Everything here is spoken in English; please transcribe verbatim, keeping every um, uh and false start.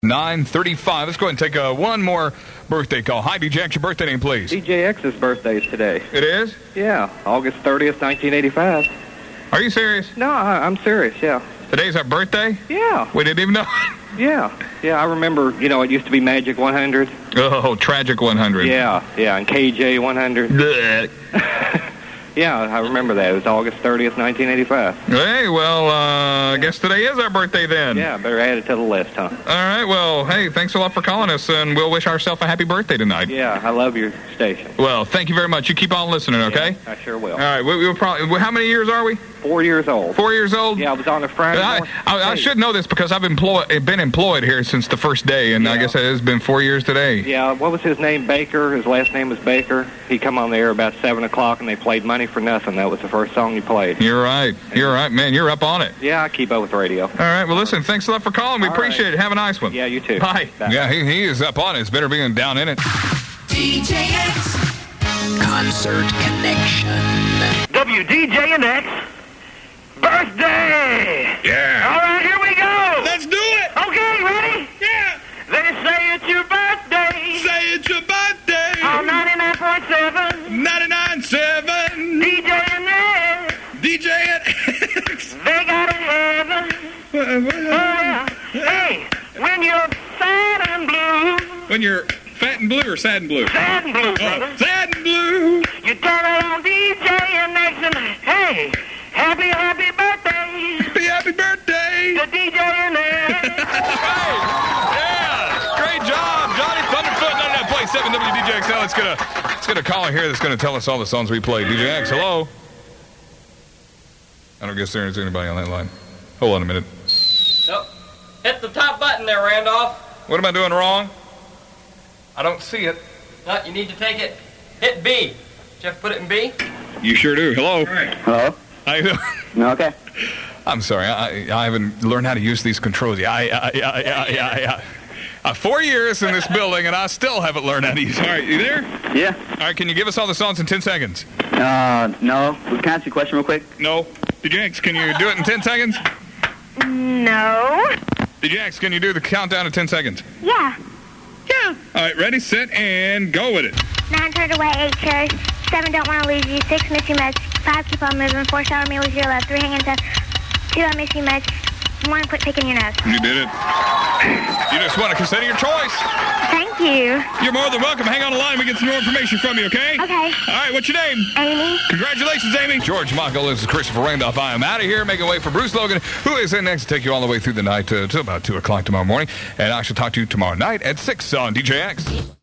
nine thirty-five. Let's go ahead and take uh, one more birthday call. Hi, D J X. Your birthday name, please. D J X's birthday is today. It is? Yeah, August thirtieth, nineteen eighty-five. Are you serious? No, I, I'm serious, yeah. Today's our birthday? Yeah. We didn't even know. Yeah. Yeah, I remember, you know, it used to be Magic one hundred. Oh, Tragic one hundred. Yeah, yeah, and K J one hundred. Yeah, I remember that. It was August thirtieth, nineteen eighty-five. Hey, well, uh, I guess today is our birthday then. Yeah, better add it to the list, huh? All right, well, hey, thanks a lot for calling us, and we'll wish ourselves a happy birthday tonight. Yeah, I love your station. Well, thank you very much. You keep on listening, okay? Yeah, I sure will. All right, we, we'll probably, how many years are we? Four years old. Four years old? Yeah, I was on a Friday I, morning. I, I should know this because I've employ, been employed here since the first day, and Yeah. I guess it has been four years today. Yeah, what was his name? Baker. His last name was Baker. He come on the air about seven o'clock, and they played Money for Nothing. That was the first song you played. You're right. You're right, man. You're up on it. Yeah, I keep up with radio. All right, well, listen, thanks a lot for calling. We All appreciate right. it. Have a nice one. Yeah, you too. Bye. Bye. Yeah, he, he is up on it. It's better being down in it. D J X Concert Connection. W D J and X birthday! Yeah. All right, here we go! Let's do it. Okay, ready? Yeah. They say it's your birthday Say it's your birthday. on ninety-nine point seven ninety-nine point seven. D J and X. D J X. They got a heaven. Oh, yeah. Hey, when you're sad and blue, When you're fat and blue or sad and blue? sad and blue, brother, Oh, sad and blue. you turn on D J and X and hey, happy, happy birthday Happy, happy birthday. to D J and X. Yeah, great job, Johnny Thunderfoot, ninety-nine point seven W D J X. Now let's get a let's get a caller here that's going to tell us all the songs we played. D J X, hello. I don't guess there is anybody on that line. Hold on a minute. Nope. Hit the top button there, Randolph. What am I doing wrong? I don't see it. No, you need to take it. Hit B. Jeff, put it in B. You sure do. Hello. Hello? How you doing? Okay. I'm sorry. I, I haven't learned how to use these controls yet. I, I, I, I, I, I, uh, four years in this building, and I still haven't learned how to use it. All right, you there? Yeah. All right, can you give us all the songs in ten seconds? Uh, no. Can I ask you a question real quick? No. D J X, can you do it in ten seconds? No. D J X, can you do the countdown in ten seconds? Yeah. Yeah. All right, ready, set, and go with it. Nine turned away, eight chairs. Seven don't want to lose you. Six miss you much. Five keep on moving. Four shower me with your love. Three hanging tough. Two I miss you much. One quit picking your nose. You did it. You just won a cassette of your choice. Thank you. You're more than welcome. Hang on the line. We get some more information from you, okay? Okay. All right, what's your name? Amy. Congratulations, Amy. George Michael, this is Christopher Randolph. I am out of here, making way for Bruce Logan, who is in next to take you all the way through the night to, to about two o'clock tomorrow morning. And I shall talk to you tomorrow night at six on D J X.